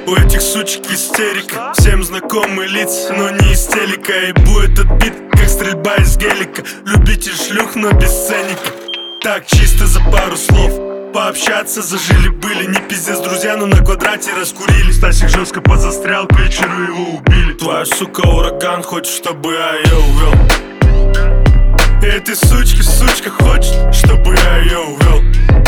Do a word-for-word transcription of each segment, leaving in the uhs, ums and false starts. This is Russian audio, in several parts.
У этих сучек истерика, всем знакомые лица, но не из телека. И будет отбит, как стрельба из гелика. Любите шлюх, но без ценника. Так, чисто за пару слов пообщаться, зажили-были. Не пиздец, друзья, но на квадрате раскурили. Стасик жестко подзастрял, к вечеру его убили. Твоя сука ураган, хочет, чтобы я ее увел. И этой сучки, сучка хочет, чтобы я ее увел.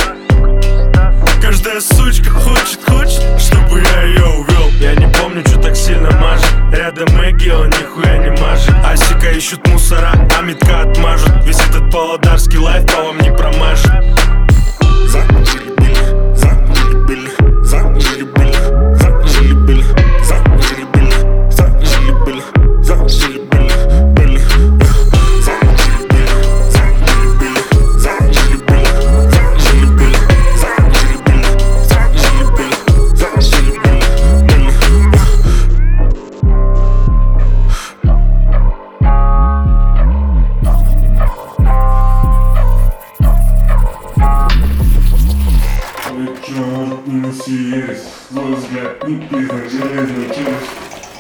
Каждая сучка хочет, хочет, чтобы я ее увел. Я не помню, что так сильно мажет. Рядом Эгги, он нихуя не мажет. Асика ищут мусора, а метка отмажут. Весь этот павлодарский лайф по вам не промажет. Зажили-были, зажили-были, зажили-были, зажили-были, зажили-были, зажили-были, зажили-были, были. Зажили-были, зажили-были, зажили-были, зажили-были, зажили-были, зажили-были, зажили-были, были. Черный съесть, твой взгляд не признак железной челюсть.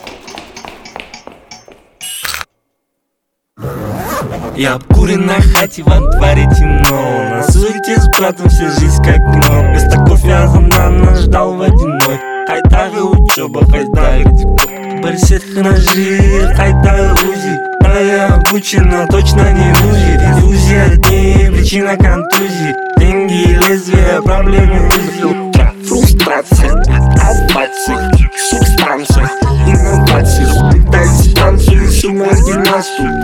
Я обкурен на хате, в антваре темно. На суете с братом вся жизнь как кино. Вместо кофе Азанана ждал водяной. Хайдары учеба, хайдары тикток. Барсет хранжир, хайдары узи. А я обучена, точно не иллюзии. Иллюзия дней, причина контузии. Деньги и лезвия, проблемы узел. Фрустрация, аспация, субстанция, инновация. Дай станцию, всю маргинацию.